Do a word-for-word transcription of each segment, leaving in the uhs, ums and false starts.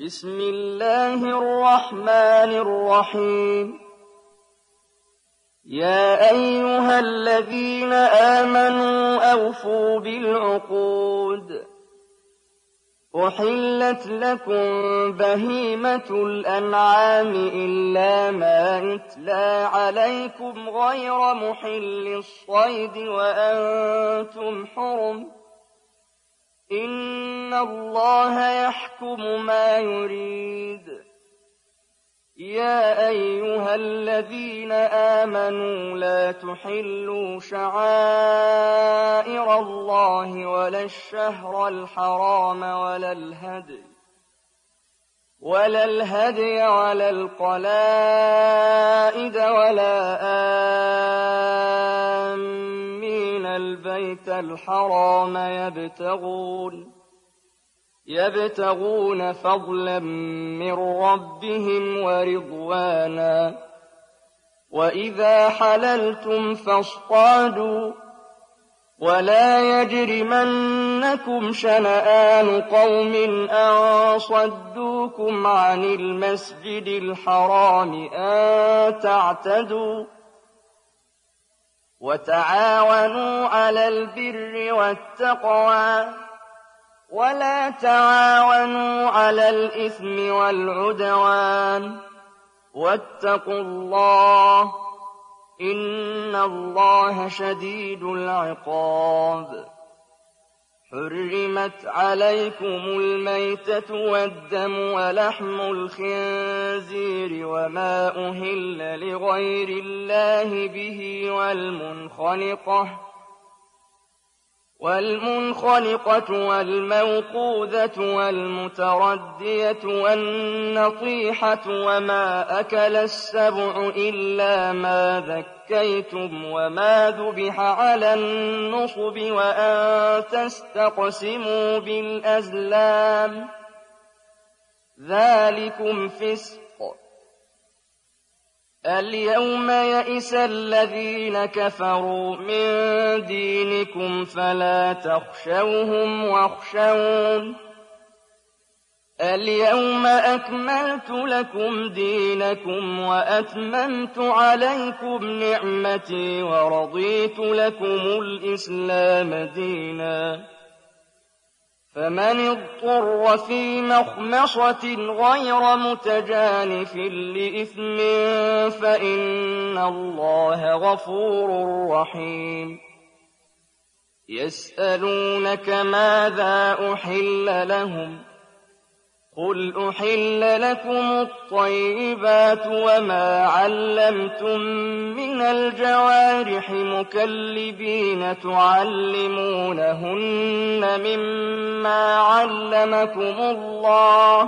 بسم الله الرحمن الرحيم يا أيها الذين آمنوا أوفوا بالعقود أحلت لكم بهيمة الأنعام إلا ما يتلى عليكم غير محل الصيد وأنتم حرم إن الله يحكم ما يريد يا أيها الذين آمنوا لا تحلوا شعائر الله ولا الشهر الحرام ولا الهدي ولا الهدي ولا القلائد ولا آمين البيت الحرام يبتغون يبتغون فضلا من ربهم ورضوانا وإذا حللتم فاصطادوا ولا يجرمنكم شنآن قوم أن صدوكم عن المسجد الحرام أن تعتدوا وتعاونوا على البر والتقوى ولا تعاونوا على الإثم والعدوان واتقوا الله إن الله شديد العقاب حرمت عليكم الميتة والدم ولحم الخنزير وما أهل لغير الله به والمنخنقة والمنخنقة والموقوذة والمتردية والنطيحة وما أكل السبع إلا ما ذكيتم وما ذبح على النصب وأن تستقسموا بالأزلام ذلكم فسق اليوم يئس الذين كفروا من دينكم فلا تخشوهم واخشون اليوم أكملت لكم دينكم وأتممت عليكم نعمتي ورضيت لكم الإسلام دينا فمن اضطر في مخمصة غير متجانف لإثم فإن الله غفور رحيم يسألونك ماذا أحل لهم قل أحل لكم الطيبات وما علمتم من الجوارح مكلبين تعلمونهن مما علمكم الله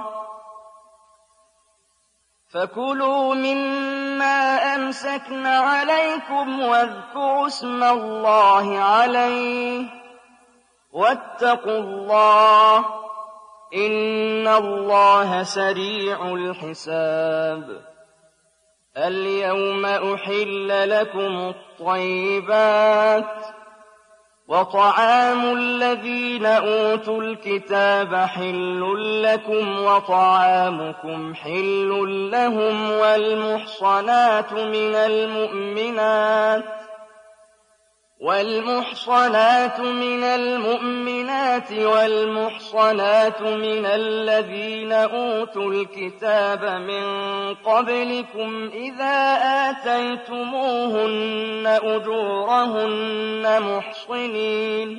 فكلوا مما أمسكن عليكم واذكروا اسم الله عليه واتقوا الله إن الله سريع الحساب اليوم أحل لكم الطيبات وطعام الذين أوتوا الكتاب حل لكم وطعامكم حل لهم والمحصنات من المؤمنات والمحصنات من المؤمنات والمحصنات من الذين أوتوا الكتاب من قبلكم إذا آتيتموهن أجورهن محصنين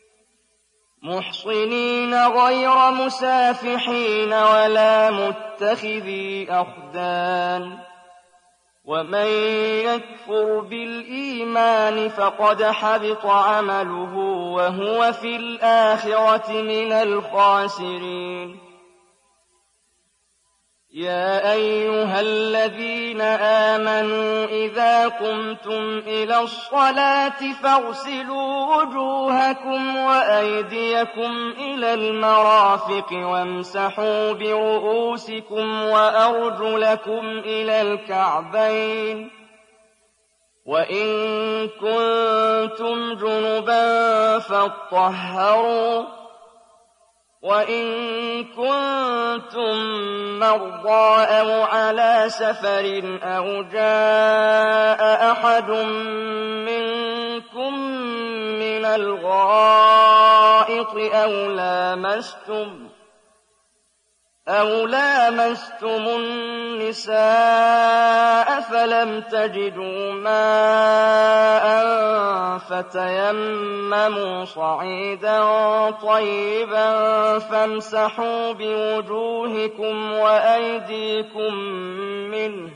محصنين غير مسافحين ولا متخذي أخدان ومن يكفر بالإيمان فقد حبط عمله وهو في الآخرة من الخاسرين يا أيها الذين آمنوا إذا قمتم إلى الصلاة فاغسلوا وجوهكم وأيديكم إلى المرافق وامسحوا برؤوسكم وأرجلكم إلى الكعبين وإن كنتم جنبا فاطهروا وإن كنتم مرضى أو على سفر أو جاء أحد منكم من الغائط أو لامستم أو لامستم النساء فلم تجدوا ماء فتيمموا صعيدا طيبا فامسحوا بوجوهكم وأيديكم منه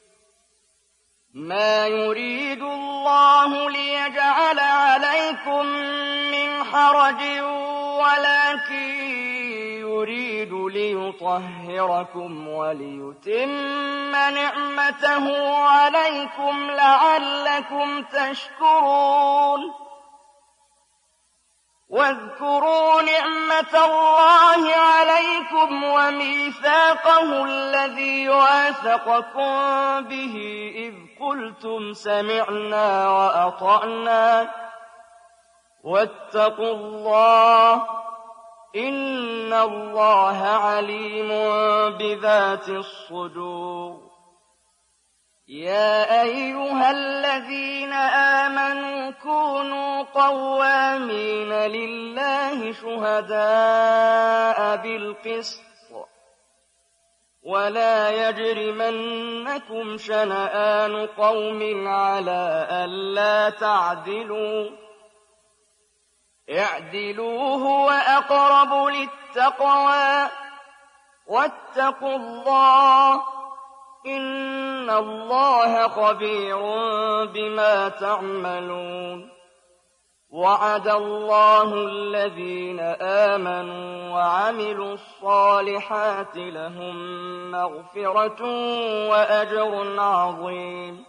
ما يريد الله ليجعل عليكم من حرج ولكن يريد ليطهركم وليتم نعمته عليكم لعلكم تشكرون واذكروا نعمة الله عليكم وميثاقه الذي واثقكم به إذ قلتم سمعنا وأطعنا واتقوا الله إن الله عليم بذات الصدور يا أيها الذين آمنوا كونوا قوامين لله شهداء بالقسط ولا يجرمنكم شنآن قوم على ألا تعدلوا اعدلوا هو أقرب للتقوى واتقوا الله إن الله خبير بما تعملون وعد الله الذين آمنوا وعملوا الصالحات لهم مغفرة وأجر عظيم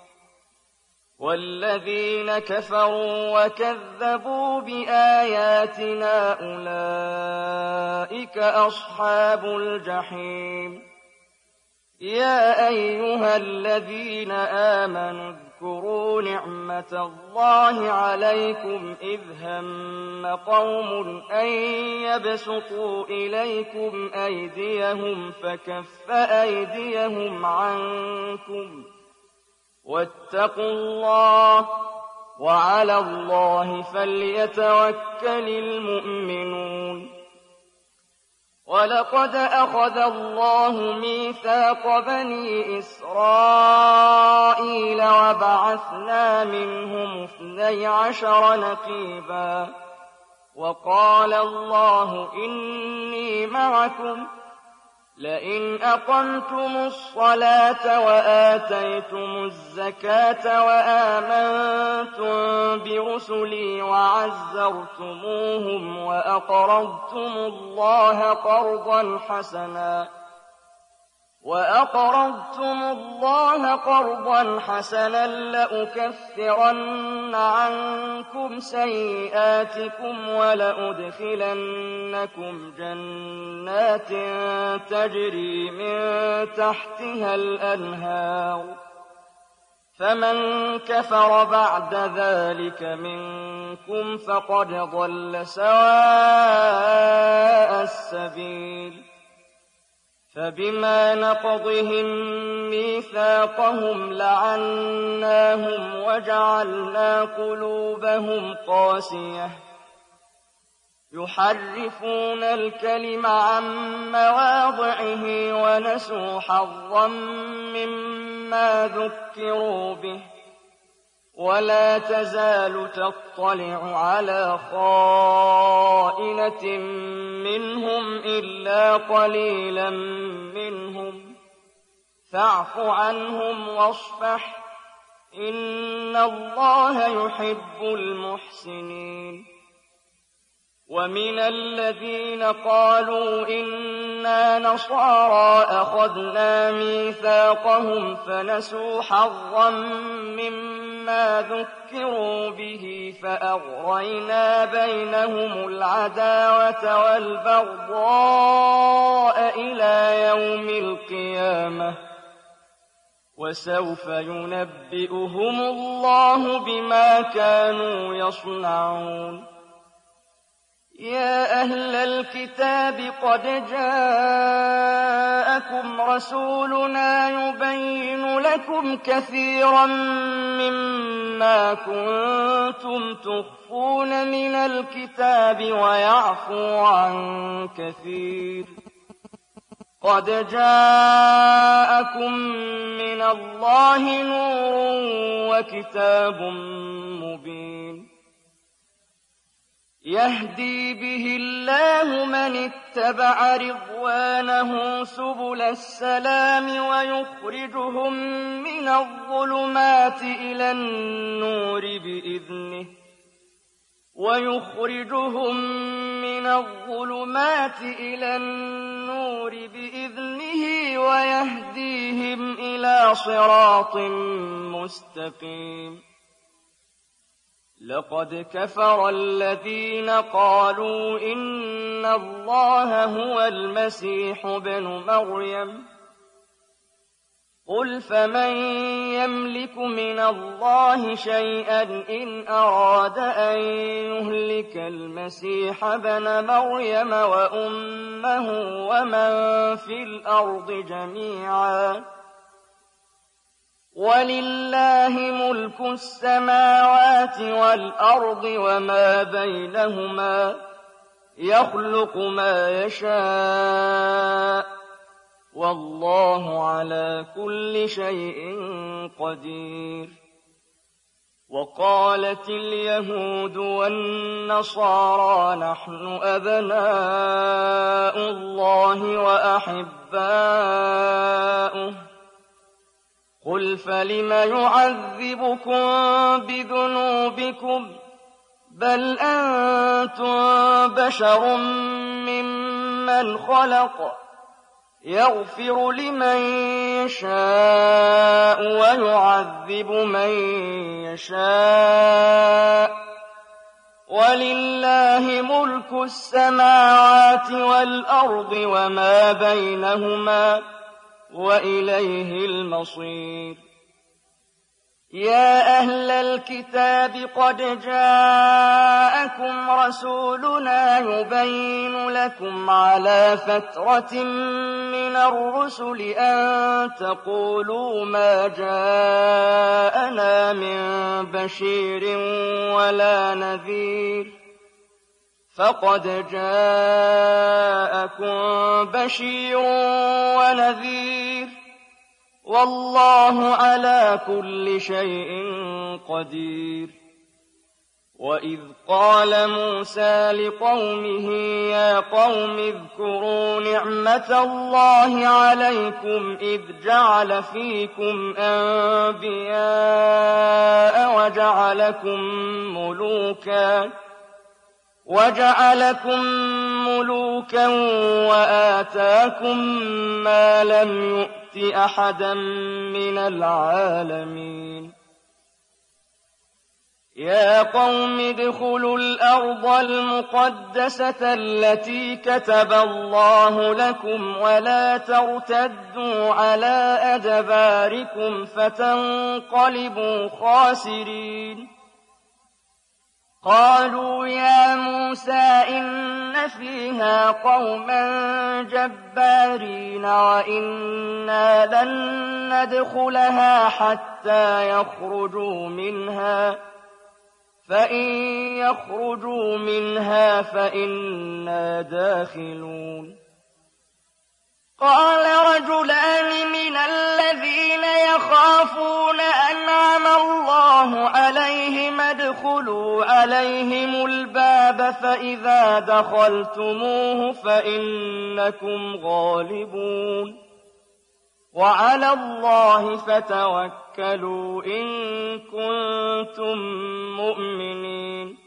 والذين كفروا وكذبوا بآياتنا أولئك أصحاب الجحيم يا أيها الذين آمنوا اذكروا نعمة الله عليكم إذ هم قوم أن يبسطوا إليكم أيديهم فكف أيديهم عنكم واتقوا الله وعلى الله فليتوكل المؤمنون ولقد أخذ الله ميثاق بني إسرائيل وبعثنا منهم اثني عشر نقيبا وقال الله إني معكم لئن أقمتم الصلاة وآتيتم الزكاة وآمنتم برسلي وعزرتموهم وأقرضتم الله قرضا حسنا وأقرضتم الله قرضا حسنا لأكفرن عنكم سيئاتكم ولأدخلنكم جنات تجري من تحتها الأنهار فمن كفر بعد ذلك منكم فقد ضل سواء السبيل فبما نقضهم ميثاقهم لعناهم وجعلنا قلوبهم قاسية يحرفون الكلم عن مواضعه ونسوا حظا مما ذكروا به ولا تزال تطلع على خائنة منهم إلا قليلا منهم فاعف عنهم واصفح إن الله يحب المحسنين ومن الذين قالوا إنا نصارى أخذنا ميثاقهم فنسوا حظا مما ذكروا به فأغرينا بينهم العداوة والبغضاء إلى يوم القيامة وسوف ينبئهم الله بما كانوا يصنعون يا أهل الكتاب قد جاءكم رسولنا يبين لكم كثيرا مما كنتم تخفون من الكتاب ويعفو عن كثير. قد جاءكم من الله نور وكتاب مبين يهدي به الله من اتبع رضوانه سبل السلام ويخرجهم من الظلمات إلى النور بإذنه ويخرجهم من الظلمات إلى النور بإذنه ويهديهم إلى صراط مستقيم. لقد كفر الذين قالوا إن الله هو المسيح ابن مريم قل فمن يملك من الله شيئا إن أراد أن يهلك المسيح ابن مريم وأمه ومن في الأرض جميعا ولله ملك السماوات والأرض وما بينهما يخلق ما يشاء والله على كل شيء قدير. وقالت اليهود والنصارى نحن أبناء الله وأحباؤه قل فلم يعذبكم بذنوبكم بل أنتم بشر ممن خلق يغفر لمن يشاء ويعذب من يشاء ولله ملك السماوات والأرض وما بينهما وإليه المصير. يا أهل الكتاب قد جاءكم رسولنا يبين لكم على فترة من الرسل أن تقولوا ما جاءنا من بشير ولا نذير فقد جاءكم بشير ونذير والله على كل شيء قدير. وإذ قال موسى لقومه يا قوم اذكروا نعمة الله عليكم إذ جعل فيكم أنبياء وجعلكم ملوكا وجعلكم ملوكا وآتاكم ما لم يؤت أحدا من العالمين. يا قوم ادخلوا الأرض المقدسة التي كتب الله لكم ولا ترتدوا على أدباركم فتنقلبوا خاسرين. قالوا يا موسى إن فيها قوما جبارين وإنا لن ندخلها حتى يخرجوا منها فإن يخرجوا منها فإنا داخلون. قال رجلان من الذين يخافون أنعم الله عليهم ادخلوا عليهم الباب فإذا دخلتموه فإنكم غالبون وعلى الله فتوكلوا إن كنتم مؤمنين.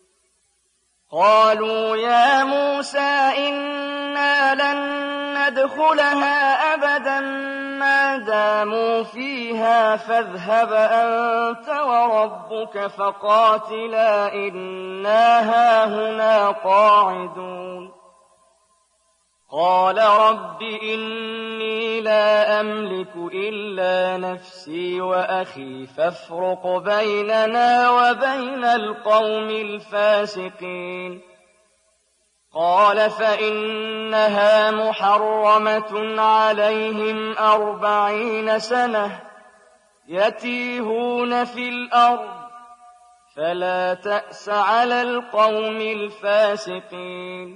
قالوا يا موسى إنا لن ندخلها أبدا ما داموا فيها فاذهب أنت وربك فقاتلا إنا هاهنا قاعدون. قال رب إني لا أملك إلا نفسي وأخي فافرق بيننا وبين القوم الفاسقين. قال فإنها محرمة عليهم أربعين سنة يتيهون في الأرض فلا تأس على القوم الفاسقين.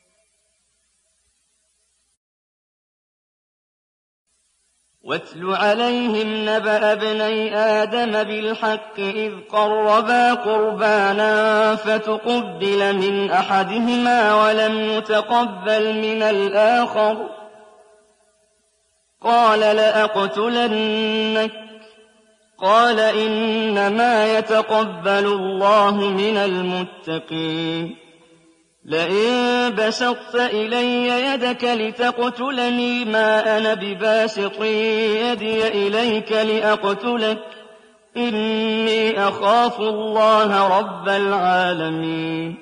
واتل عليهم نبأ ابني آدم بالحق إذ قربا قربانا فتقبل من أحدهما ولم يتقبل من الآخر قال لأقتلنك قال إنما يتقبل الله من المتقين. لئن بسطت إلي يدك لتقتلني ما أنا بباسط يدي إليك لأقتلك إني أخاف الله رب العالمين.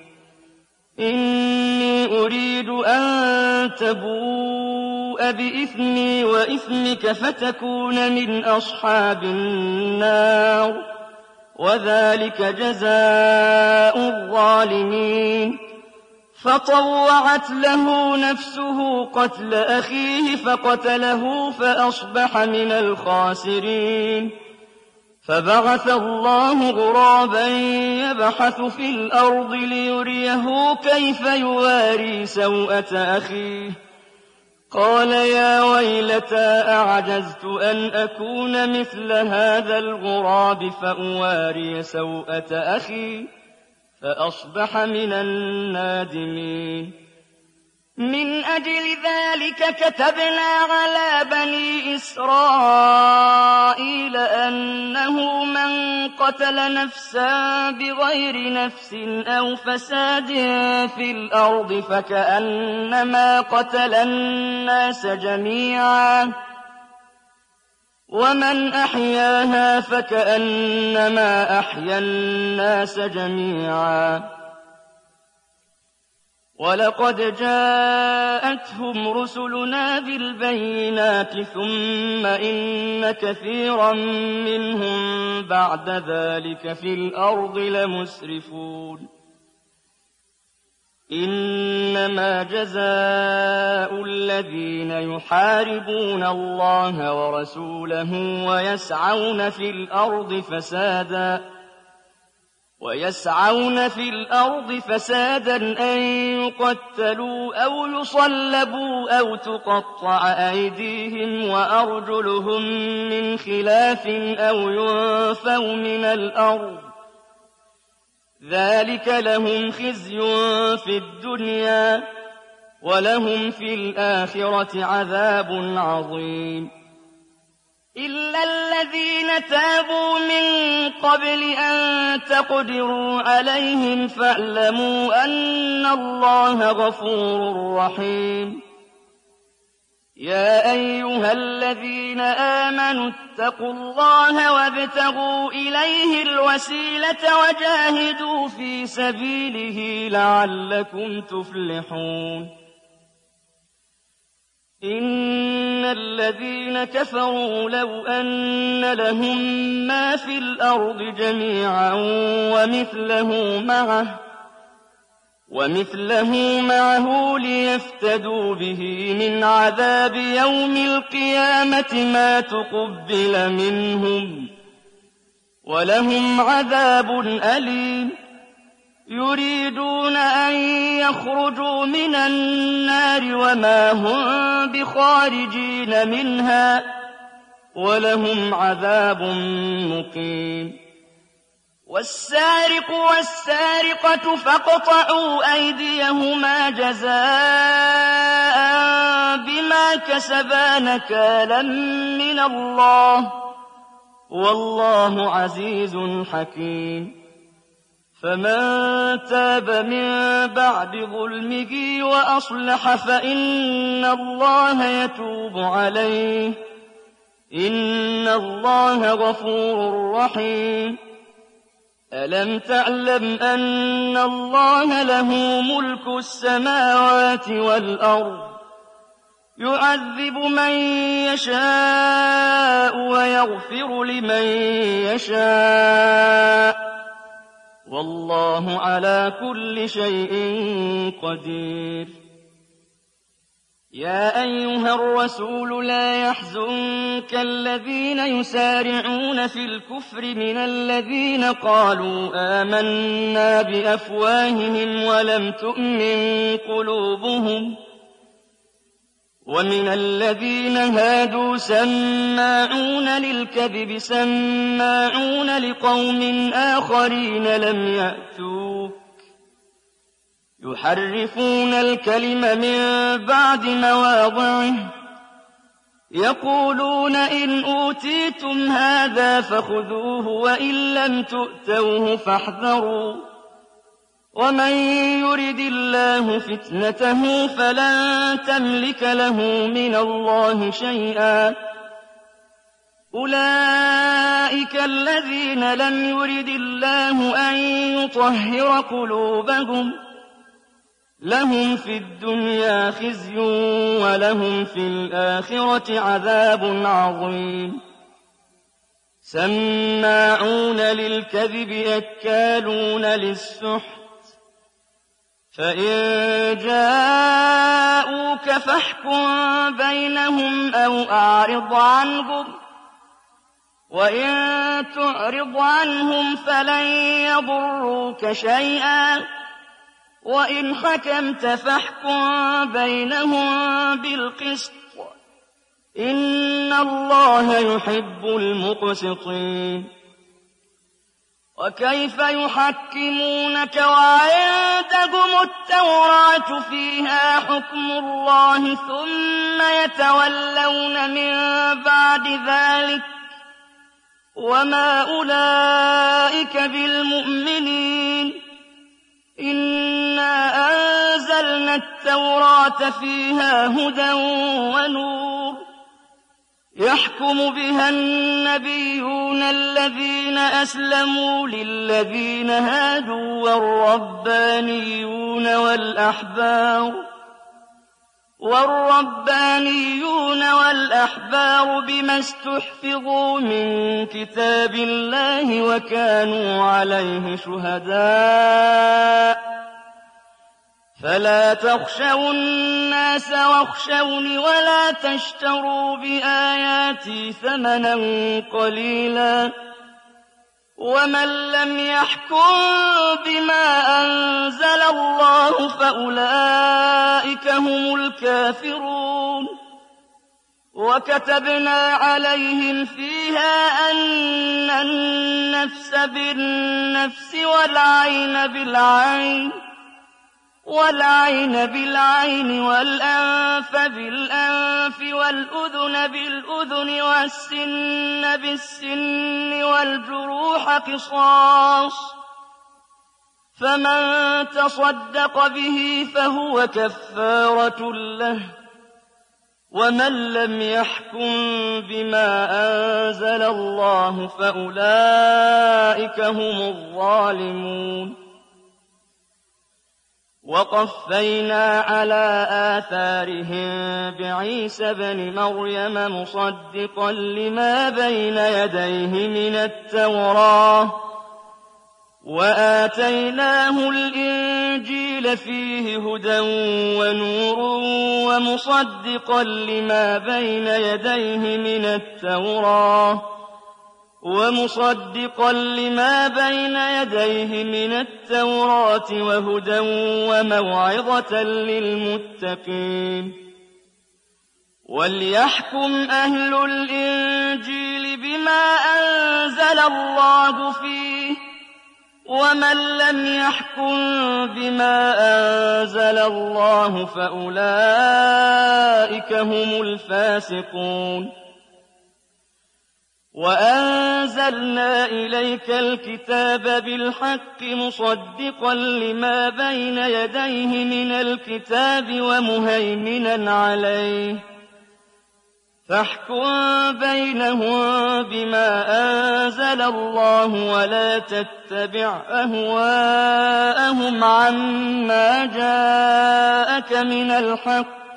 إني أريد أن تبوء بإثمي وإثمك فتكون من أصحاب النار وذلك جزاء الظالمين. فطوعت له نفسه قتل أخيه فقتله فأصبح من الخاسرين. فبعث الله غرابا يبحث في الأرض ليريه كيف يواري سوءة أخيه قال يا ويلتى أعجزت أن أكون مثل هذا الغراب فأواري سوءة أخي فأصبح من النادمين. من أجل ذلك كتبنا على بني إسرائيل أنه من قتل نفسا بغير نفس أو فساد في الأرض فكأنما قتل الناس جميعا ومن أحياها فكأنما أحيا الناس جميعا. ولقد جاءتهم رسلنا بالبينات ثم إن كثيرا منهم بعد ذلك في الأرض لمسرفون. إنما جزاء الذين يحاربون الله ورسوله ويسعون في الأرض فسادا ويسعون في الأرض فسادا أن يقتلوا أو يصلبوا أو تقطع أيديهم وأرجلهم من خلاف أو ينفوا من الأرض ذلك لهم خزي في الدنيا ولهم في الآخرة عذاب عظيم. إلا الذين تابوا من قبل أن تقدروا عليهم فاعلموا أن الله غفور رحيم. يا أيها الذين آمنوا اتقوا الله وابتغوا إليه الوسيلة وجاهدوا في سبيله لعلكم تفلحون. إن الذين كفروا لو أن لهم ما في الأرض جميعا ومثله معه ومثله معه ليفتدوا به من عذاب يوم القيامة ما تقبل منهم ولهم عذاب أليم. يريدون أن يخرجوا من النار وما هم بخارجين منها ولهم عذاب مقيم. والسارق والسارقة فاقطعوا أيديهما جزاء بما كسبا نكالا من الله والله عزيز حكيم. فمن تاب من بعد ظلمه وأصلح فإن الله يتوب عليه إن الله غفور رحيم. ألم تعلم أن الله له ملك السماوات والأرض يعذب من يشاء ويغفر لمن يشاء والله على كل شيء قدير. يا أيها الرسول لا يحزنك الذين يسارعون في الكفر من الذين قالوا آمنا بأفواههم ولم تؤمن قلوبهم، ومن الذين هادوا سماعون للكذب سماعون لقوم آخرين لم يأتوك يحرفون الكلم من بعد مواضعه يقولون إن أوتيتم هذا فخذوه وإن لم تؤتوه فاحذروا ومن يرد الله فتنته فلن تملك له من الله شيئا أولئك الذين لم يرد الله أن يطهر قلوبهم لهم في الدنيا خزي ولهم في الآخرة عذاب عظيم. سماعون للكذب أكالون للسحت فإن جاءوك فاحكم بينهم أو أعرض عنهم وإن تعرض عنهم فلن يضروك شيئا وإن حكمت فاحكم بينهم بالقسط إن الله يحب المقسطين. وكيف يحكمونك وعندهم التوراة فيها حكم الله ثم يتولون من بعد ذلك وما أولئك بالمؤمنين. إنا أنزلنا التوراة فيها هدى ونور يحكم بها النبيون الذين أسلموا للذين هادوا والربانيون والأحبار والربانيون والأحبار بما استحفظوا من كتاب الله وكانوا عليه شهداء فلا تخشوا الناس واخشوني ولا تشتروا بآياتي ثمنا قليلا ومن لم يحكم بما أنزل الله فأولئك هم الكافرون. وكتبنا عليهم فيها أن النفس بالنفس والعين بالعين والعين بالعين والأنف بالأنف والأذن بالأذن والسن بالسن والجروح قصاص فمن تصدق به فهو كفارة له ومن لم يحكم بما أنزل الله فأولئك هم الظالمون. وقفينا على آثارهم بعيسى ابن مريم مصدقا لما بين يديه من التوراة وآتيناه الإنجيل فيه هدى ونور ومصدقا لما بين يديه من التوراة ومصدقا لما بين يديه من التوراة وهدى وموعظة للمتقين. وليحكم أهل الإنجيل بما أنزل الله فيه ومن لم يحكم بما أنزل الله فأولئك هم الفاسقون. وأنزلنا إليك الكتاب بالحق مصدقا لما بين يديه من الكتاب ومهيمنا عليه فاحكم بينهم بما أنزل الله ولا تتبع أهواءهم عما جاءك من الحق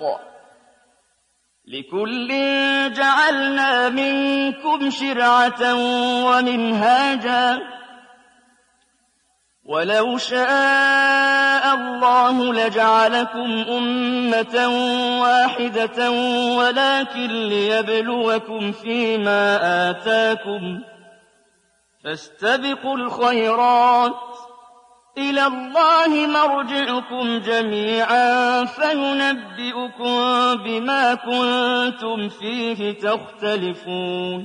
لكل جعلنا منكم شرعة ومنهاجا وَلَوْ شَاءَ اللَّهُ لَجَعَلَكُمْ أُمَّةً وَاحِدَةً وَلَٰكِن لِّيَبْلُوَكُمْ فِيمَا آتَاكُمْ ۖ فَاسْتَبِقُوا الْخَيْرَاتِ ۚ إِلَى اللَّهِ مَرْجِعُكُمْ جَمِيعًا فَيُنَبِّئُكُم بِمَا كُنتُمْ فِيهِ تَخْتَلِفُونَ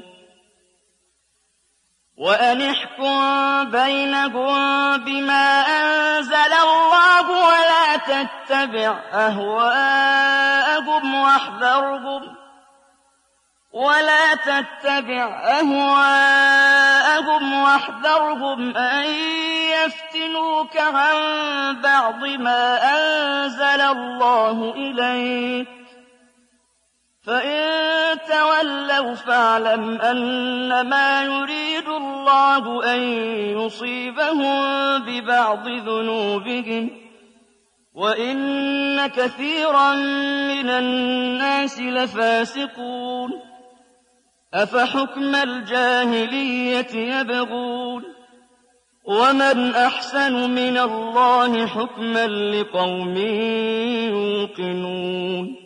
وَأَنِ احْكُم بَيْنَهُم بِمَا أَنزَلَ اللَّهُ وَلَا تَتَّبِعْ أَهْوَاءَهُمْ وَاحْذَرْهُمْ وَلَا تَتَّبِعْ أَهْوَاءَهُمْ وَاحْذَرْهُمْ أَن يَفْتِنُوكَ عَن بَعْضِ مَا أَنزَلَ اللَّهُ إِلَيْكَ ۖ فَإِن تَوَلَّوْا فَاعْلَمْ أَنَّمَا يُرِيدُ اللَّهُ أَن يُصِيبَهُم بِبَعْضِ ذُنُوبِهِمْ ۗ وَإِنَّ كَثِيرًا مِّنَ النَّاسِ لَفَاسِقُونَ أَفَحُكْمَ الْجَاهِلِيَّةِ يَبْغُونَ وَمَنْ أَحْسَنُ مِنَ اللَّهِ حُكْمًا لِّقَوْمٍ يُوقِنُونَ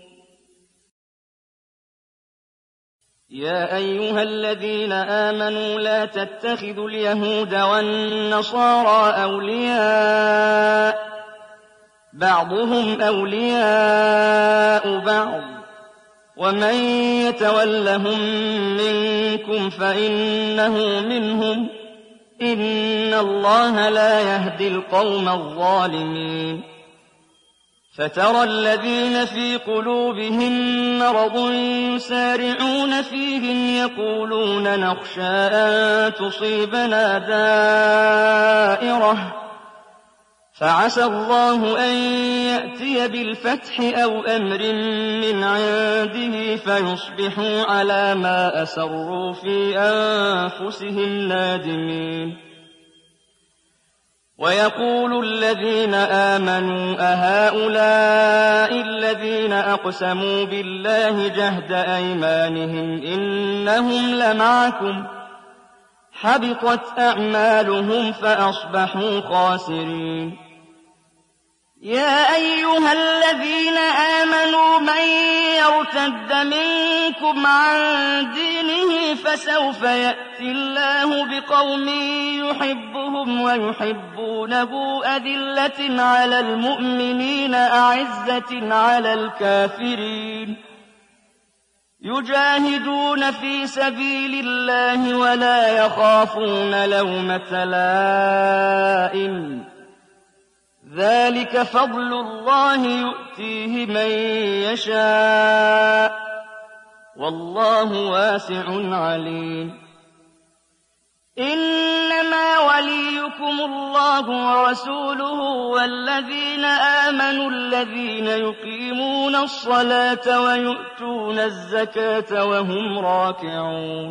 يَا أَيُّهَا الَّذِينَ آمَنُوا لَا تَتَّخِذُوا الْيَهُودَ وَالنَّصَارَىٰ أَوْلِيَاءَ ۘ بَعْضُهُمْ أَوْلِيَاءُ بَعْضٍ ۚ وَمَن يَتَوَلَّهُم مِّنكُمْ فَإِنَّهُ مِنْهُمْ ۗ إِنَّ اللَّهَ لَا يَهْدِي الْقَوْمَ الظَّالِمِينَ فَتَرَى الَّذِينَ فِي قُلُوبِهِم مَّرَضٌ يُسَارِعُونَ فِيهِمْ يَقُولُونَ نَخْشَىٰ أَن تُصِيبَنَا دَائِرَةٌ فَعَسَى اللَّهُ أَن يَأْتِيَ بِالْفَتْحِ أَوْ أَمْرٍ مِّنْ عِندِهِ فَيُصْبِحُوا عَلَىٰ مَا أَسَرُّوا فِي أَنفُسِهِمْ نَادِمِينَ وَيَقُولُ الَّذِينَ آمَنُوا أَهَٰؤُلَاءِ الَّذِينَ أَقْسَمُوا بِاللَّهِ جَهْدَ أَيْمَانِهِمْ إِنَّهُمْ لَمَعَكُمْ ۚ حَبِطَتْ أَعْمَالُهُمْ فَأَصْبَحُوا خَاسِرِينَ يَا أَيُّهَا الَّذِينَ آمَنُوا مَن يَرْتَدَّ مِنكُمْ عَن دِينِهِ فَسَوْفَ يَأْتِي اللَّهُ بِقَوْمٍ يُحِبُّهُمْ وَيُحِبُّونَهُ أَذِلَّةٍ عَلَى الْمُؤْمِنِينَ أَعِزَّةٍ عَلَى الْكَافِرِينَ يُجَاهِدُونَ فِي سَبِيلِ اللَّهِ وَلَا يَخَافُونَ لَوْمَةَ لَائِمٍ ۚ ذَٰلِكَ فَضْلُ اللَّهِ يُؤْتِيهِ مَن يَشَاءُ ۚ وَاللَّهُ وَاسِعٌ عَلِيمٌ إِنَّمَا وَلِيُّكُمُ اللَّهُ وَرَسُولُهُ وَالَّذِينَ آمَنُوا الَّذِينَ يُقِيمُونَ الصَّلَاةَ وَيُؤْتُونَ الزَّكَاةَ وَهُمْ رَاكِعُونَ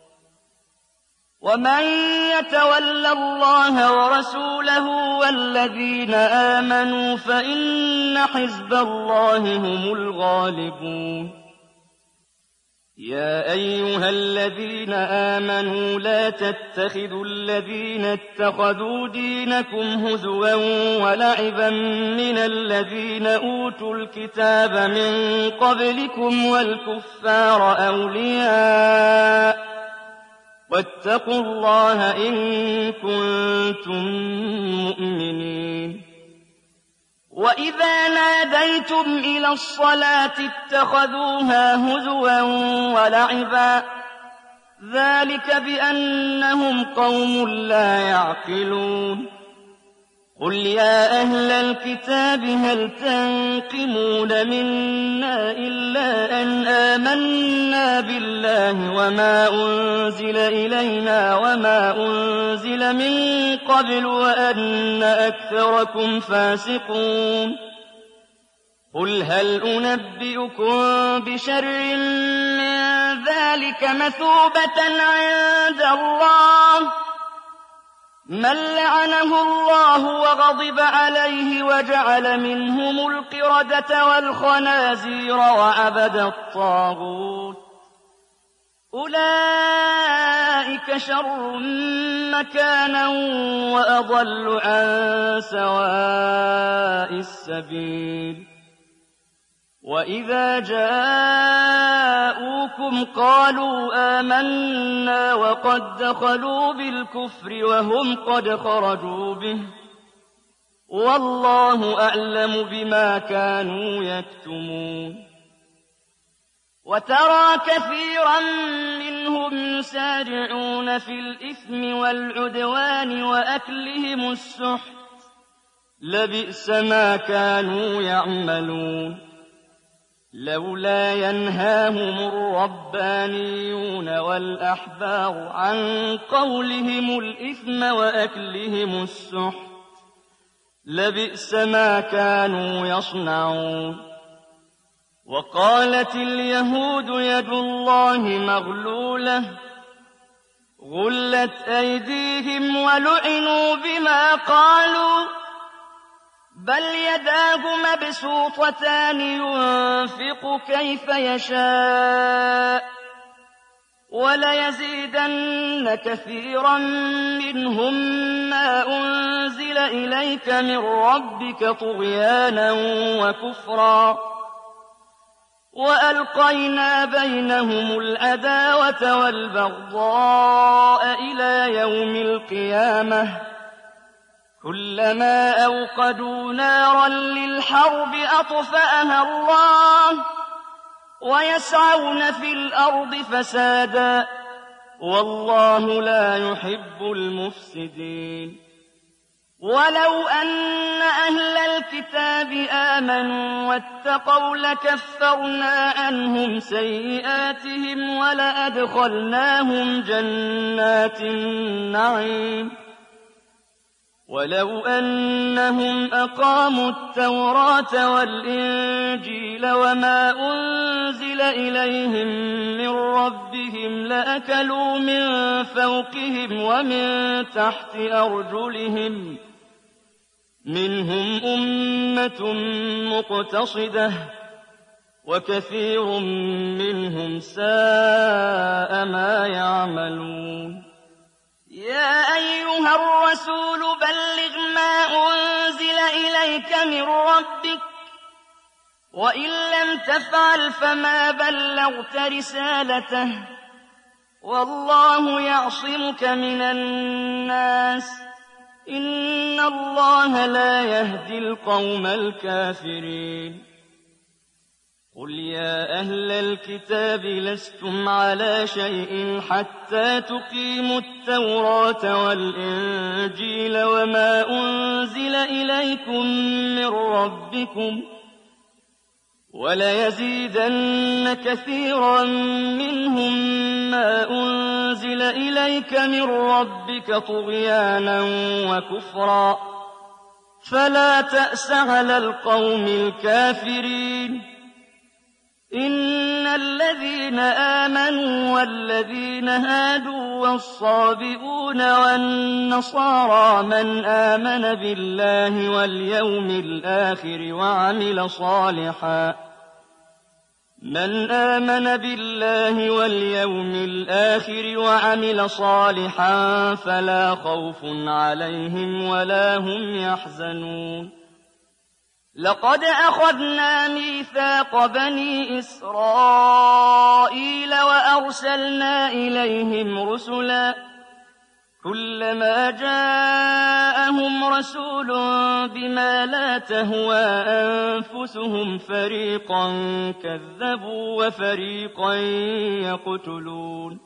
وَمَن يَتَوَلَّ اللَّهَ وَرَسُولَهُ وَالَّذِينَ آمَنُوا فَإِنَّ حِزْبَ اللَّهِ هُمُ الْغَالِبُونَ يَا أَيُّهَا الَّذِينَ آمَنُوا لَا تَتَّخِذُوا الَّذِينَ اتَّخَذُوا دِينَكُمْ هُزُوًا وَلَعِبًا مِّنَ الَّذِينَ أُوتُوا الْكِتَابَ مِن قَبْلِكُمْ وَالْكُفَّارَ أَوْلِيَاءَ ۚ وَاتَّقُوا اللَّهَ إِن كُنتُم مُّؤْمِنِينَ وَإِذَا نَادَيْتُمْ إِلَى الصَّلَاةِ اتَّخَذُوهَا هُزُوًا وَلَعِبًا ۚ ذَٰلِكَ بِأَنَّهُمْ قَوْمٌ لَّا يَعْقِلُونَ قُلْ يَا أَهْلَ الْكِتَابِ هَلْ تَنقِمُونَ مِنَّا إِلَّا أَنْ آمَنَّا بِاللَّهِ وَمَا أُنزِلَ إِلَيْنَا وَمَا أُنزِلَ مِن قَبْلُ وَأَنَّ أَكْثَرَكُمْ فَاسِقُونَ قُلْ هَلْ أُنَبِّئُكُم بِشَرٍّ مِّن ذَٰلِكَ مَثُوبَةً عِندَ اللَّهِ مَن لَّعَنَهُ اللَّهُ وَغَضِبَ عَلَيْهِ وَجَعَلَ مِنْهُمُ الْقِرَدَةَ وَالْخَنَازِيرَ وَعَبَدَ الطَّاغُوتَ أولئك شر مكانا وأضل عن سواء السبيل وإذا جاءوكم قالوا آمنا وقد دخلوا بالكفر وهم قد خرجوا به والله أعلم بما كانوا يكتمون وترى كثيرا منهم يسارعون في الإثم والعدوان وأكلهم السحت لبئس ما كانوا يعملون لولا ينهاهم الربانيون والأحبار عن قولهم الإثم وأكلهم السحت لبئس ما كانوا يصنعون وقالت اليهود يد الله مغلولة غلت أيديهم ولعنوا بما قالوا بل يداه مبسوطتان ينفق كيف يشاء وليزيدن كثيرا منهم ما أنزل إليك من ربك طغيانا وكفرا وألقينا بينهم العداوة والبغضاء إلى يوم القيامة كلما أوقدوا نارا للحرب أطفأها الله ويسعون في الأرض فسادا والله لا يحب المفسدين ولو أن أهل الكتاب آمنوا واتقوا لكفرنا عنهم سيئاتهم ولأدخلناهم جنات النعيم ولو أنهم أقاموا التوراة والإنجيل وما أنزل إليهم من ربهم لأكلوا من فوقهم ومن تحت أرجلهم منهم أمة مقتصدة وكثير منهم ساء ما يعملون يا أيها الرسول بلغ ما أنزل إليك من ربك وإن لم تفعل فما بلغت رسالته والله يعصمك من الناس إن الله لا يهدي القوم الكافرين قل يا أهل الكتاب لستم على شيء حتى تقيموا التوراة والإنجيل وما أنزل إليكم من ربكم وليزيدن كثيرا منهم ما أنزل إليك من ربك طغيانا وكفرا فلا تأس على القوم الكافرين إن الذين آمنوا والذين هادوا والصابئون والنصارى من آمن بالله واليوم الآخر وعمل صالحا من آمن بالله واليوم الآخر وعمل صالحا فلا خوف عليهم ولا هم يحزنون لقد أخذنا ميثاق بني إسرائيل وأرسلنا إليهم رسلا كلما جاءهم رسول بما لا تهوى أنفسهم فريقا كذبوا وفريقا يقتلون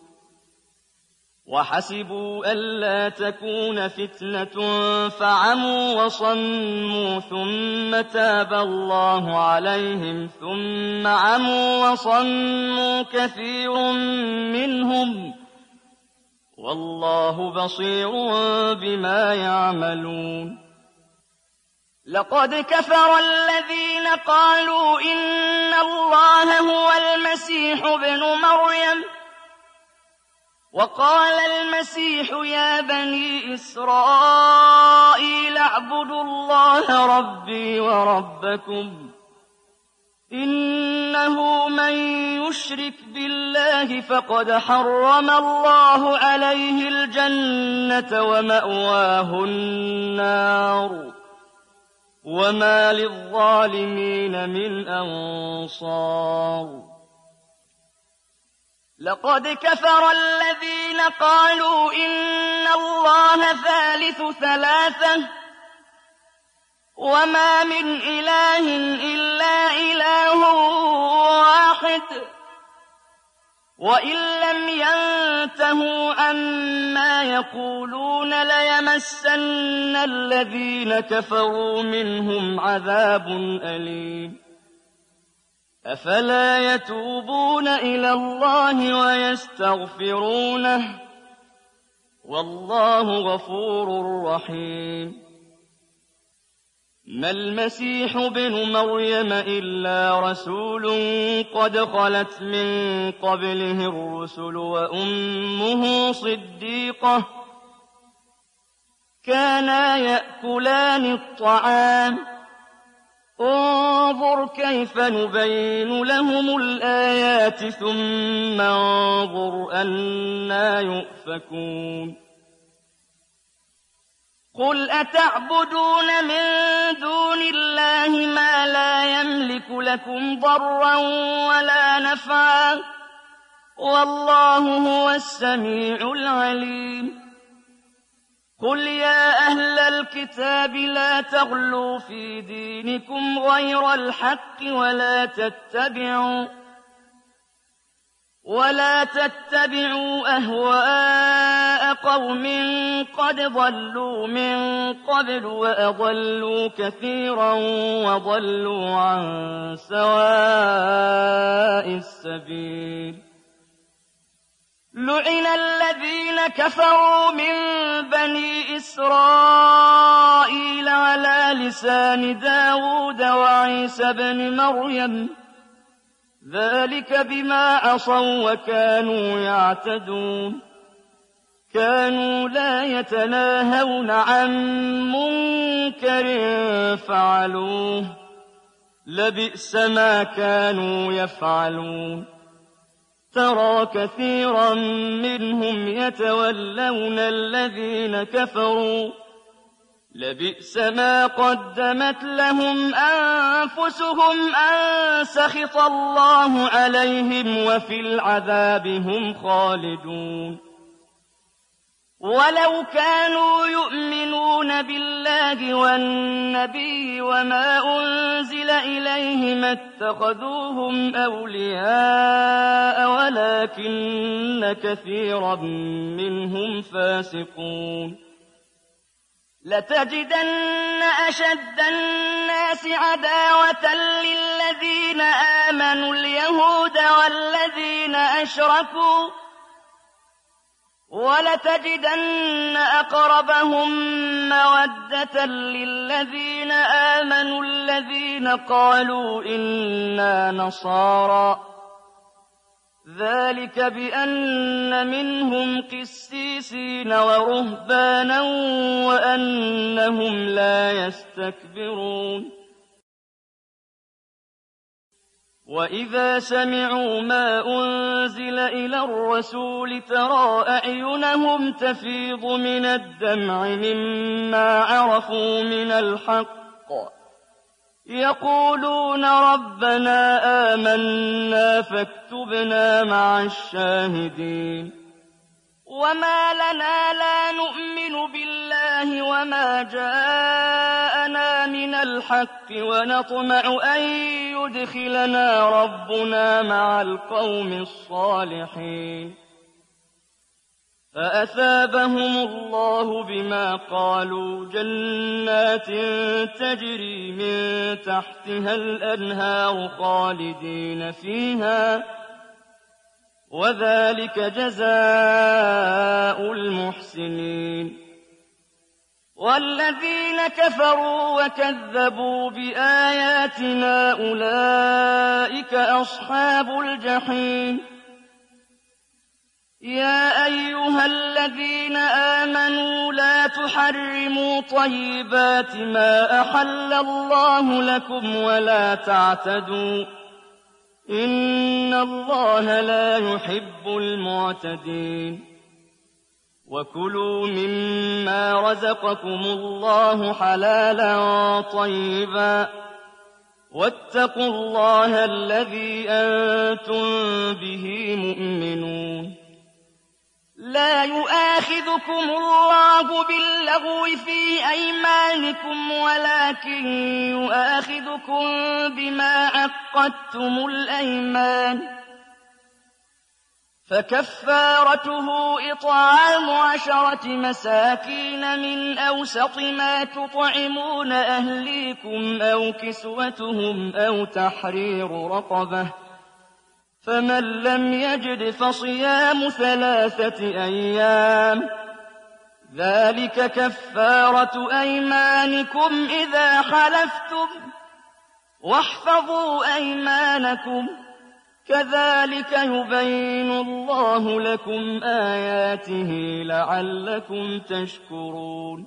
وحسبوا ألا تكون فتنة فعموا وصموا ثم تاب الله عليهم ثم عموا وصموا كثير منهم والله بصير بما يعملون لقد كفر الذين قالوا إن الله هو المسيح ابن مريم وقال المسيح يا بني إسرائيل اعبدوا الله ربي وربكم إنه من يشرك بالله فقد حرم الله عليه الجنة ومأواه النار وما للظالمين من أنصار لقد كفر الذين قالوا إن الله ثالث ثلاثة وما من إله إلا إله واحد وإن لم ينتهوا عما يقولون ليمسن الذين كفروا منهم عذاب أليم أفلا يتوبون إلى الله ويستغفرونه والله غفور رحيم ما المسيح ابن مريم إلا رسول قد خلت من قبله الرسل وأمه صديقة كانا يأكلان الطعام انظر كيف نبين لهم الآيات ثم انظر أنى يؤفكون قل أتعبدون من دون الله ما لا يملك لكم ضرا ولا نفعا والله هو السميع العليم قل يا أهل الكتاب لا تغلوا في دينكم غير الحق ولا تتبعوا ولا تتبعوا أهواء قوم قد ضلوا من قبل وأضلوا كثيرا وضلوا عن سواء السبيل لعن الذين كفروا من بني إسرائيل على لسان داود وعيسى بن مريم ذلك بما عصوا وكانوا يعتدون كانوا لا يتناهون عن منكر فعلوه لبئس ما كانوا يفعلون ترى كثيرا منهم يتولون الذين كفروا لبئس ما قدمت لهم أنفسهم أن سخط الله عليهم وفي العذاب هم خالدون ولو كانوا يؤمنون بالله والنبي وما أنزل إليه ما اتخذوهم أولياء ولكن كثيرا منهم فاسقون لتجدن أشد الناس عداوة للذين آمنوا اليهود والذين أشركوا ولتجدن أقربهم مودة للذين آمنوا الذين قالوا إنا نصارى ذلك بأن منهم قسيسين ورهبانا وأنهم لا يستكبرون وإذا سمعوا ما أنزل إلى الرسول ترى أعينهم تفيض من الدمع مما عرفوا من الحق يقولون ربنا آمنا فاكتبنا مع الشاهدين وما لنا لا نؤمن بالله وما جاءنا من الحق ونطمع أن يدخلنا ربنا مع القوم الصالحين فأثابهم الله بما قالوا جنات تجري من تحتها الأنهار خالدين فيها وذلك جزاء المحسنين والذين كفروا وكذبوا بآياتنا أولئك أصحاب الجحيم يا أيها الذين آمنوا لا تحرموا طيبات ما أحل الله لكم ولا تعتدوا إن الله لا يحب المعتدين وكلوا مما رزقكم الله حلالا طيبا واتقوا الله الذي أنتم به مؤمنون لا يؤاخذكم الله باللغو في أيمانكم ولكن يؤاخذكم بما عقدتم الأيمان فكفارته إطعام عشرة مساكين من أوسط ما تطعمون أهليكم أو كسوتهم أو تحرير رقبة فمن لم يجد فصيام ثلاثة أيام ذلك كفارة أيمانكم إذا حلفتم واحفظوا أيمانكم كذلك يبين الله لكم آياته لعلكم تشكرون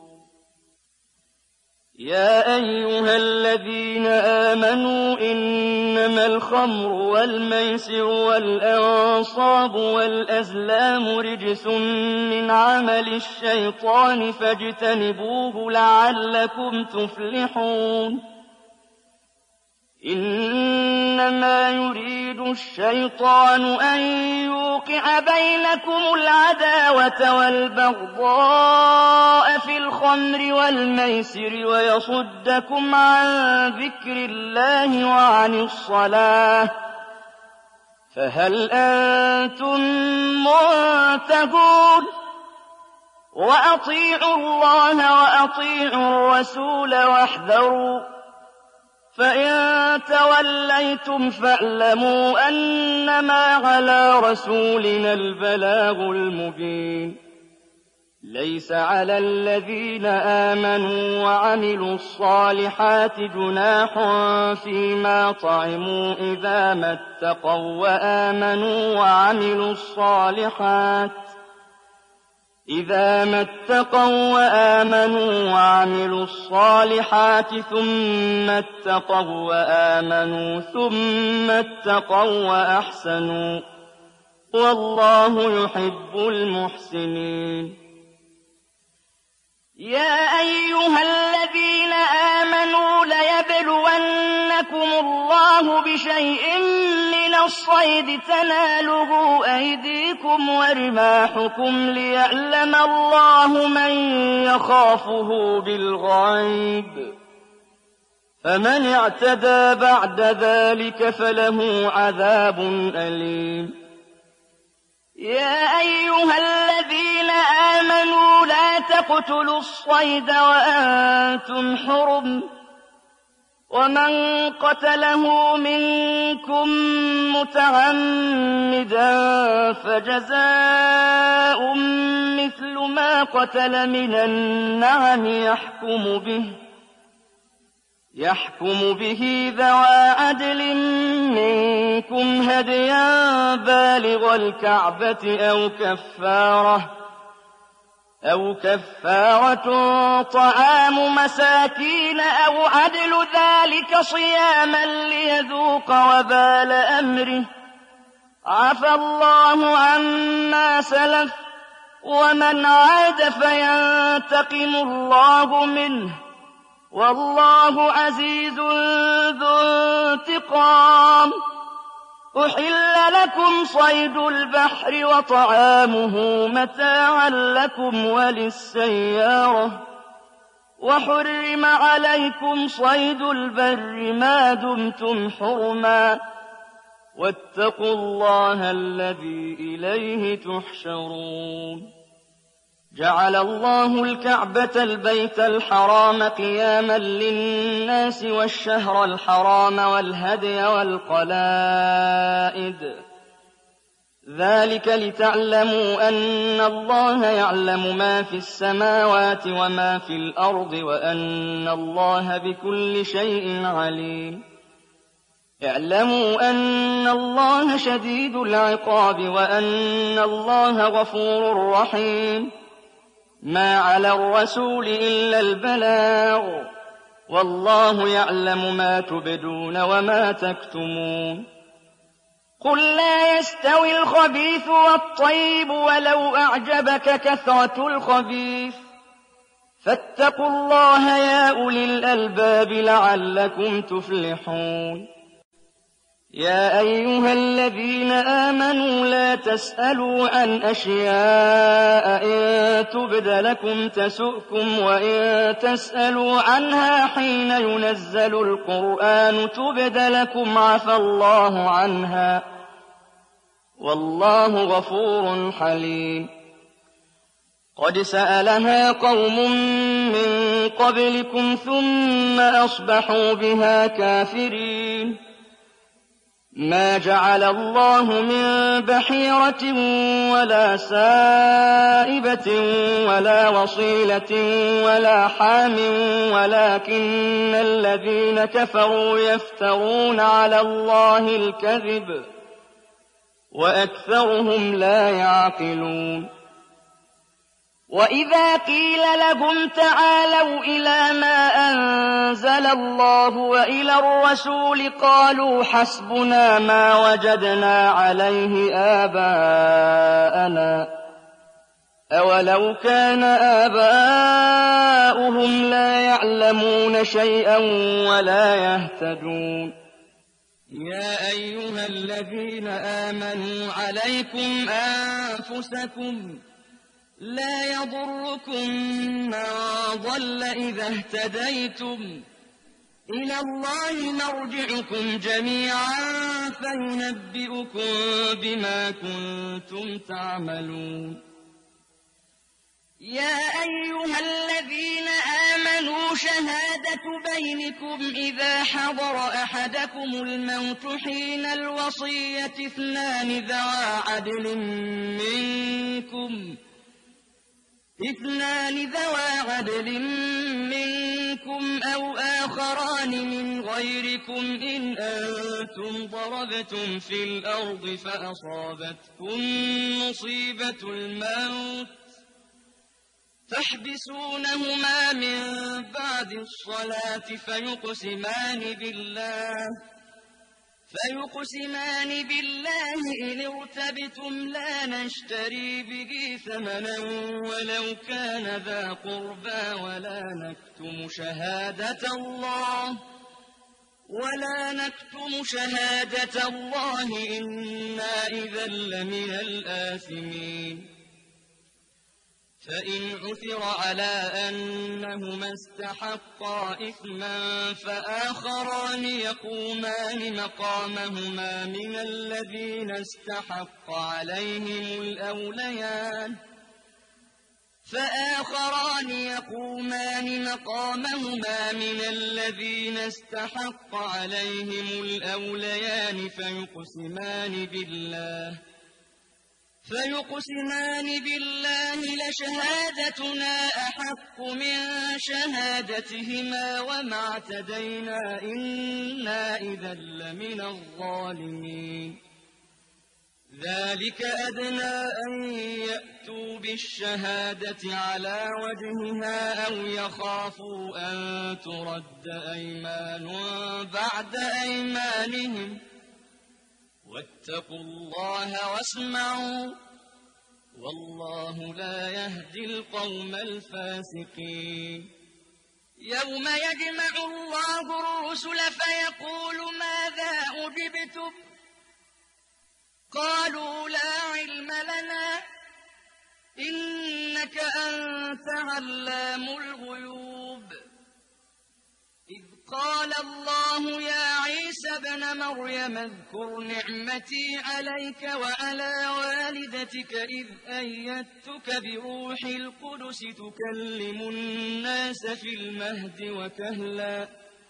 يا أيها الذين آمنوا إنما الخمر والميسر والأنصاب والأزلام رجس من عمل الشيطان فاجتنبوه لعلكم تفلحون إنما يريد الشيطان أن يوقع بينكم العداوة والبغضاء في الخمر والميسر ويصدكم عن ذكر الله وعن الصلاة فهل أنتم منتهون وأطيعوا الله وأطيعوا الرسول واحذروا فإن توليتم فاعلموا أنما على رسولنا البلاغ المبين ليس على الذين آمنوا وعملوا الصالحات جناح فيما طعموا إذا ما اتقوا وآمنوا وعملوا الصالحات إذا ما اتقوا وآمنوا وعملوا الصالحات ثم اتقوا وآمنوا ثم اتقوا وأحسنوا والله يحب المحسنين يا أيها الذين آمنوا ليبلونكم الله بشيء من الصيد تناله أيديكم ورماحكم ليعلم الله من يخافه بالغيب فمن اعتدى بعد ذلك فله عذاب أليم يا أيها الذين آمنوا لا تقتلوا الصيد وأنتم حرم ومن قتله منكم متعمدا فجزاء مثل ما قتل من النعم يحكم به يحكم به ذوى عدل منكم هديا بالغ الكعبة أو كفارة أو كفارة طعام مساكين أو عدل ذلك صياما ليذوق وبال أمره عفى الله عما سلف ومن عاد فينتقم الله منه والله عزيز ذو انتقام أحل لكم صيد البحر وطعامه متاعا لكم وللسيارة وحرم عليكم صيد البر ما دمتم حرما واتقوا الله الذي إليه تحشرون جعل الله الكعبة البيت الحرام قياما للناس والشهر الحرام والهدي والقلائد ذلك لتعلموا أن الله يعلم ما في السماوات وما في الأرض وأن الله بكل شيء عليم اعلموا أن الله شديد العقاب وأن الله غفور رحيم ما على الرسول إلا البلاغ والله يعلم ما تبدون وما تكتمون قل لا يستوي الخبيث والطيب ولو أعجبك كثرة الخبيث فاتقوا الله يا أولي الألباب لعلكم تفلحون يا أيها الذين آمنوا لا تسألوا عن أشياء إن تبد لكم تسؤكم وإن تسألوا عنها حين ينزل القرآن تبد لكم عفى الله عنها والله غفور حليم قد سألها قوم من قبلكم ثم أصبحوا بها كافرين ما جعل الله من بحيرة ولا سائبة ولا وصيلة ولا حام ولكن الذين كفروا يفترون على الله الكذب وأكثرهم لا يعقلون وإذا قيل لهم تعالوا إلى ما أنزل الله وإلى الرسول قالوا حسبنا ما وجدنا عليه آباءنا أولو كان آباؤهم لا يعلمون شيئا ولا يهتدون يا أيها الذين آمنوا عليكم أنفسكم لا يضركم من ضل إذا اهتديتم إلى الله مرجعكم جميعا فينبئكم بما كنتم تعملون يا أيها الذين آمنوا شهادة بينكم إذا حضر أحدكم الموت حين الوصية اثنان ذوى عدل منكم اثنان ذوى عدل منكم أو آخران من غيركم إن أنتم ضربتم في الأرض فأصابتكم مصيبة الموت تحبسونهما من بعد الصلاة فيقسمان بالله فيقسمان بالله إن ارتبتم لا نشتري به ثمنا ولو كان ذا قربى ولا نكتم شهادة الله ولا نكتم شهادة الله إنا إذا لمن الآثمين فإن عثر على أنهما استحقا إثما فآخران يقومان مقامهما من الذين استحق عليهم الأوليان فآخران يقومان مقامهما من الذين استحق عليهم الأوليان فيقسمان بالله فيقسمان بالله لشهادتنا أحق من شهادتهما وما اعتدينا إنا إذا لمن الظالمين ذلك أدنى أن يأتوا بالشهادة على وجهها أو يخافوا أن ترد أيمان بعد أيمانهم واتقوا الله واسمعوا والله لا يهدي القوم الفاسقين يوم يجمع الله الرسل فيقول ماذا أجبتم قالوا لا علم لنا إنك أنت علام الغيوب إذ قال الله يا عيسى ابن مريم اذكر نعمتي عليك وعلى والدتك إذ أيدتك بروح القدس تكلم الناس في المهد وكهلا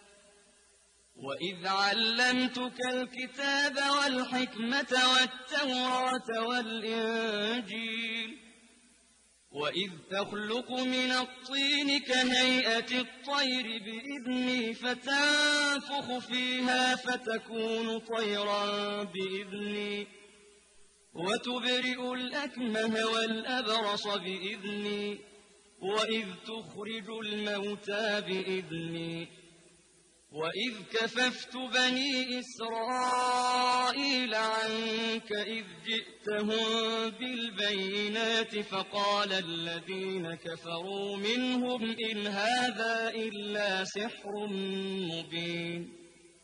وإذ علمتك الكتاب والحكمة والتوراة والإنجيل وإذ تخلق من الطين كهيئة الطير بإذني فتنفخ فيها فتكون طيرا بإذني وتبرئ الأكمه والأبرص بإذني، وإذ تخرج الموتى بإذني، وإذ كففت بني إسرائيل عنك إذ جئتهم بالبينات فقال الذين كفروا منهم إن هذا إلا سحر مبين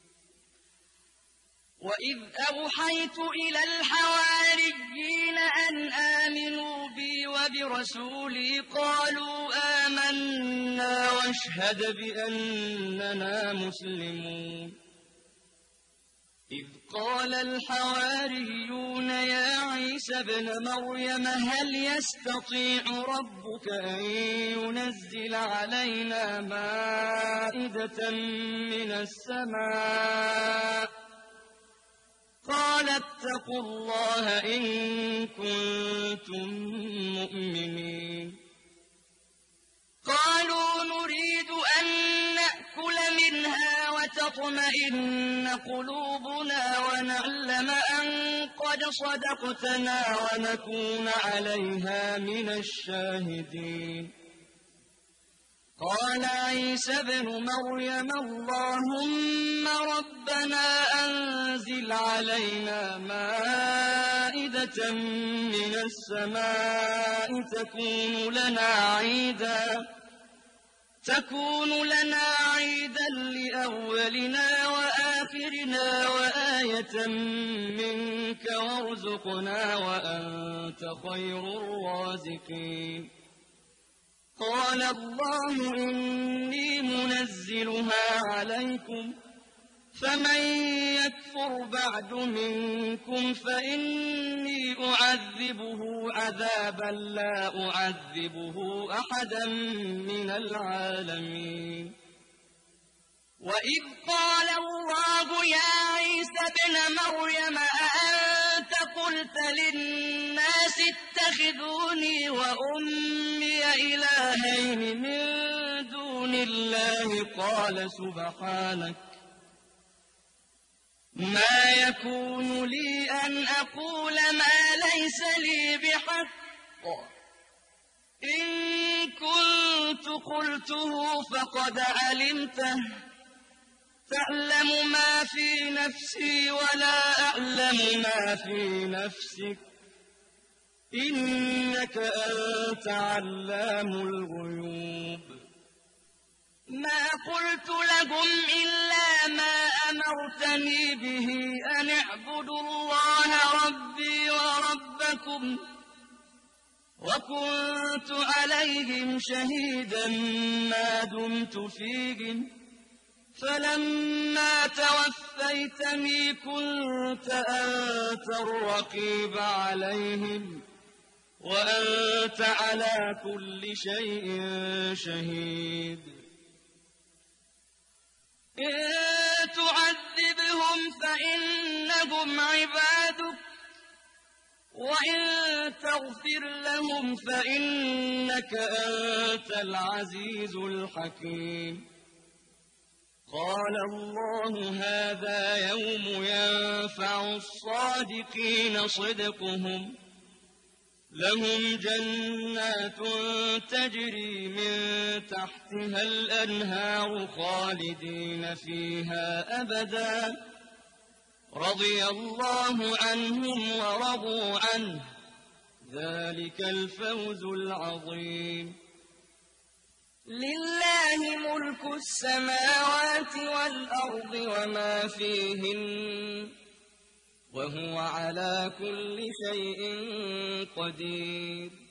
وإذ أوحيت إلى الحواريين أن آمنوا بي وبرسولي قالوا آمنا واشهد بأننا مسلمون إذ قال الحواريون يا عيسى ابن مريم هل يستطيع ربك أن ينزل علينا مائدة من السماء قال اتقوا الله إن كنتم مؤمنين قالوا نريد أن نأكل منها وتطمئن قلوبنا ونعلم أن قد صدقتنا ونكون عليها من الشاهدين قال عيسى ابن مريم اللهم ربنا أنزل علينا مائدة من السماء تكون لنا عيدا تكون لنا عيدا لأولنا وآخرنا وآية منك وارزقنا وأنت خير الرازقين قال الله إني منزلها عليكم فمن يكفر بعد منكم فإني أعذبه عذابا لا أعذبه أحدا من العالمين وإذ قال الله يا عيسى ابن مريم أأنت قلت للناس اتخذوني وأمي إلهين من دون الله قال سبحانك ما يكون لي أن أقول ما ليس لي بحق إن كنت قلته فقد علمته تعلم ما في نفسي ولا أعلم ما في نفسك إنك أنت علام الغيوب ما قلت لهم إلا ما أمرتني به أن اعبدوا الله ربي وربكم وكنت عليهم شهيدا ما دمت فيهم فلما توفيتني كنت أنت الرقيب عليهم وأنت على كل شيء شهيد إن تعذبهم فإنهم عبادك وإن تغفر لهم فإنك أنت العزيز الحكيم قال الله هذا يوم ينفع الصادقين صدقهم لهم جنات تجري من تحتها الأنهار خالدين فيها أبدا رضي الله عنهم ورضوا عنه ذلك الفوز العظيم لله ملك السماوات والأرض وما فيهن وهو على كل شيء قدير